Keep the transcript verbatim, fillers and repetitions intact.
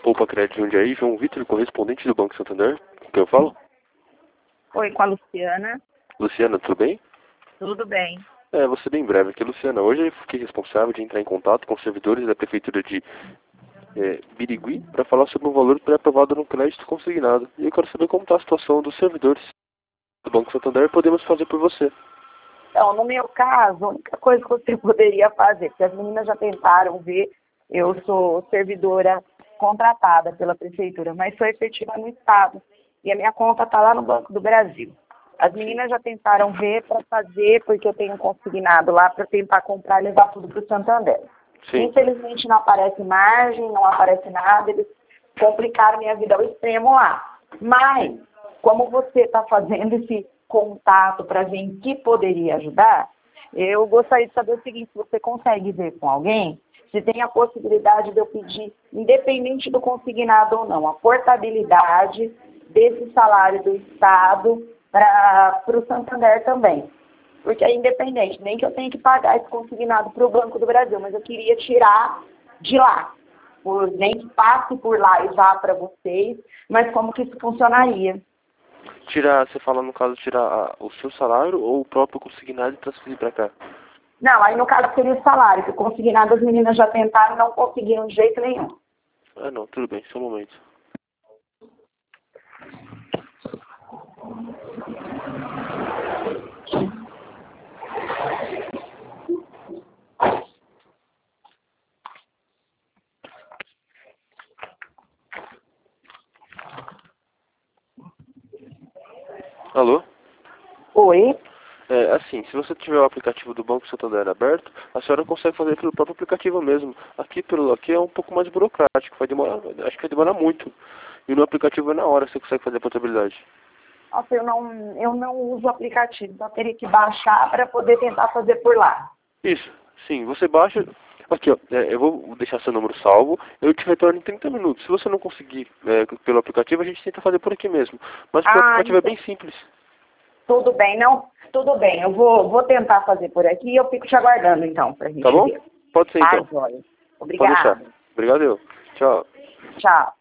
Poupa Crédito Jundiaí, João Vitor, correspondente do Banco Santander. Com quem eu falo? Oi, com a Luciana. Luciana, tudo bem? Tudo bem. É, vou ser bem breve aqui, Luciana. Hoje eu fiquei responsável de entrar em contato com os servidores da Prefeitura de é, Birigui para falar sobre um valor pré-aprovado no crédito consignado. E eu quero saber como está a situação dos servidores do Banco Santander e podemos fazer por você. Então, no meu caso, a única coisa que você poderia fazer, porque as meninas já tentaram ver, eu sou servidora contratada pela Prefeitura, mas sou efetiva no Estado. E a minha conta está lá no Banco do Brasil. As meninas já tentaram ver para fazer, porque eu tenho consignado lá para tentar comprar e levar tudo para o Santander. Sim. Infelizmente não aparece margem, não aparece nada, eles complicaram minha vida ao extremo lá. Mas, como você está fazendo esse contato para ver em que poderia ajudar, eu gostaria de saber o seguinte: se você consegue ver com alguém, se tem a possibilidade de eu pedir, independente do consignado ou não, a portabilidade desse salário do Estado para o Santander também. Porque é independente, nem que eu tenha que pagar esse consignado para o Banco do Brasil, mas eu queria tirar de lá. Por, nem que passe por lá e vá para vocês, mas como que isso funcionaria? Tirar, você fala no caso, tirar a, o seu salário ou o próprio consignado e transferir para cá? Não, aí no caso seria o salário, que o consignado as meninas já tentaram e não conseguiram de jeito nenhum. Ah, não, tudo bem, só um momento. Alô? Oi? É, assim, se você tiver o aplicativo do Banco Santander aberto, a senhora consegue fazer pelo próprio aplicativo mesmo. Aqui, pelo, aqui é um pouco mais burocrático, vai demorar, acho que vai demorar muito. E no aplicativo é na hora você consegue fazer a portabilidade. Nossa, eu não, eu não uso o aplicativo, então eu teria que baixar para poder tentar fazer por lá. Isso, sim, você baixa. Aqui, ó, é, eu vou deixar seu número salvo, eu te retorno em trinta minutos. Se você não conseguir é, pelo aplicativo, a gente tenta fazer por aqui mesmo. Mas o Ah, aplicativo então, é bem simples. tudo bem, não? Tudo bem, eu vou, vou tentar fazer por aqui e eu fico te aguardando então, pra gente Tá bom? ver. Pode ser Tá, então. joia. Pode deixar. Obrigada. Obrigado. Eu. Tchau. Tchau.